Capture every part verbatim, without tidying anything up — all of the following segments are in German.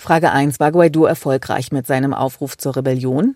Frage eins. War Guaidó erfolgreich mit seinem Aufruf zur Rebellion?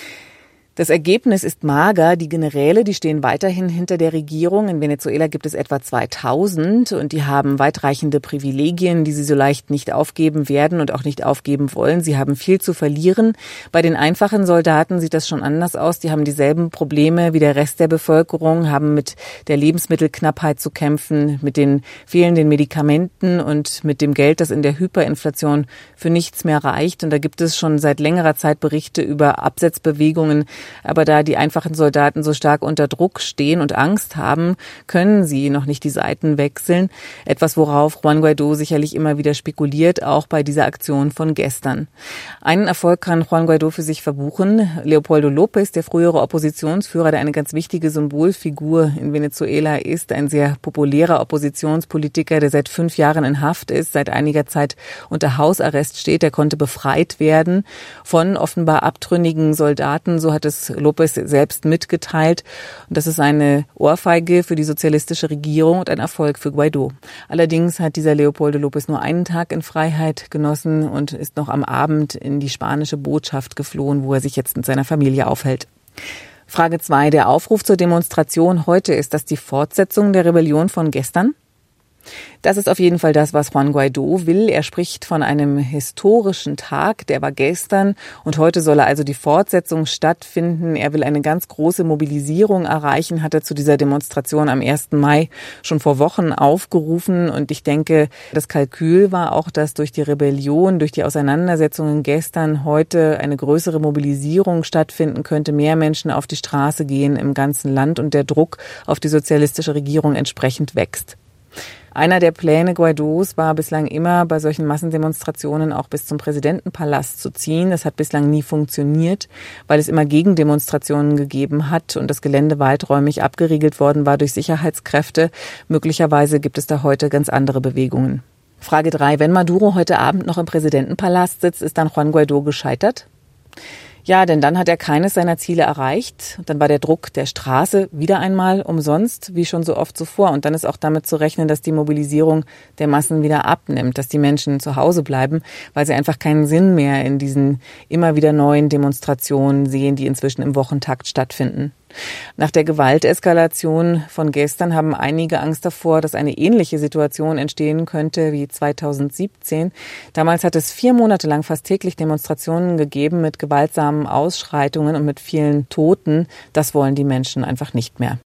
Das Ergebnis ist mager. Die Generäle, die stehen weiterhin hinter der Regierung. In Venezuela gibt es etwa zweitausend und die haben weitreichende Privilegien, die sie so leicht nicht aufgeben werden und auch nicht aufgeben wollen. Sie haben viel zu verlieren. Bei den einfachen Soldaten sieht das schon anders aus. Die haben dieselben Probleme wie der Rest der Bevölkerung, haben mit der Lebensmittelknappheit zu kämpfen, mit den fehlenden Medikamenten und mit dem Geld, das in der Hyperinflation für nichts mehr reicht. Und da gibt es schon seit längerer Zeit Berichte über Absetzbewegungen. Aber da die einfachen Soldaten so stark unter Druck stehen und Angst haben, können sie noch nicht die Seiten wechseln. Etwas, worauf Juan Guaidó sicherlich immer wieder spekuliert, auch bei dieser Aktion von gestern. Einen Erfolg kann Juan Guaidó für sich verbuchen. Leopoldo López, der frühere Oppositionsführer, der eine ganz wichtige Symbolfigur in Venezuela ist, ein sehr populärer Oppositionspolitiker, der seit fünf Jahren in Haft ist, seit einiger Zeit unter Hausarrest steht. Der konnte befreit werden von offenbar abtrünnigen Soldaten. So hat es López selbst mitgeteilt. Und das ist eine Ohrfeige für die sozialistische Regierung und ein Erfolg für Guaidó. Allerdings hat dieser Leopoldo López nur einen Tag in Freiheit genossen und ist noch am Abend in die spanische Botschaft geflohen, wo er sich jetzt mit seiner Familie aufhält. Frage zwei. Der Aufruf zur Demonstration heute, ist das die Fortsetzung der Rebellion von gestern? Das ist auf jeden Fall das, was Juan Guaidó will. Er spricht von einem historischen Tag, der war gestern und heute soll also die Fortsetzung stattfinden. Er will eine ganz große Mobilisierung erreichen, hat er zu dieser Demonstration am ersten Mai schon vor Wochen aufgerufen. Und ich denke, das Kalkül war auch, dass durch die Rebellion, durch die Auseinandersetzungen gestern heute eine größere Mobilisierung stattfinden könnte, mehr Menschen auf die Straße gehen im ganzen Land und der Druck auf die sozialistische Regierung entsprechend wächst. Einer der Pläne Guaidós war bislang immer, bei solchen Massendemonstrationen auch bis zum Präsidentenpalast zu ziehen. Das hat bislang nie funktioniert, weil es immer Gegendemonstrationen gegeben hat und das Gelände weiträumig abgeriegelt worden war durch Sicherheitskräfte. Möglicherweise gibt es da heute ganz andere Bewegungen. Frage drei. Wenn Maduro heute Abend noch im Präsidentenpalast sitzt, ist dann Juan Guaidó gescheitert? Ja, denn dann hat er keines seiner Ziele erreicht. Dann war der Druck der Straße wieder einmal umsonst, wie schon so oft zuvor. Und dann ist auch damit zu rechnen, dass die Mobilisierung der Massen wieder abnimmt, dass die Menschen zu Hause bleiben, weil sie einfach keinen Sinn mehr in diesen immer wieder neuen Demonstrationen sehen, die inzwischen im Wochentakt stattfinden. Nach der Gewalteskalation von gestern haben einige Angst davor, dass eine ähnliche Situation entstehen könnte wie zweitausendsiebzehn. Damals hat es vier Monate lang fast täglich Demonstrationen gegeben mit gewaltsamen Ausschreitungen und mit vielen Toten. Das wollen die Menschen einfach nicht mehr.